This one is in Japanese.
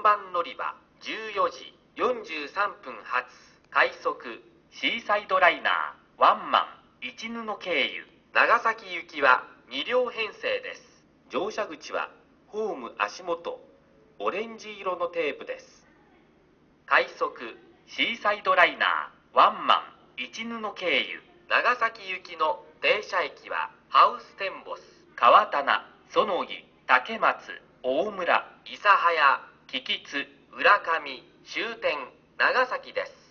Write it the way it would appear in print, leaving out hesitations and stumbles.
番乗り場14時43分発快速シーサイドライナーワンマン一布経由長崎行きは2両編成です。乗車口はホーム足元オレンジ色のテープです。快速シーサイドライナーワンマン一布経由長崎行きの停車駅はハウステンボス、川棚、園木、竹松、大村、諫早、木津、浦上、終点長崎です。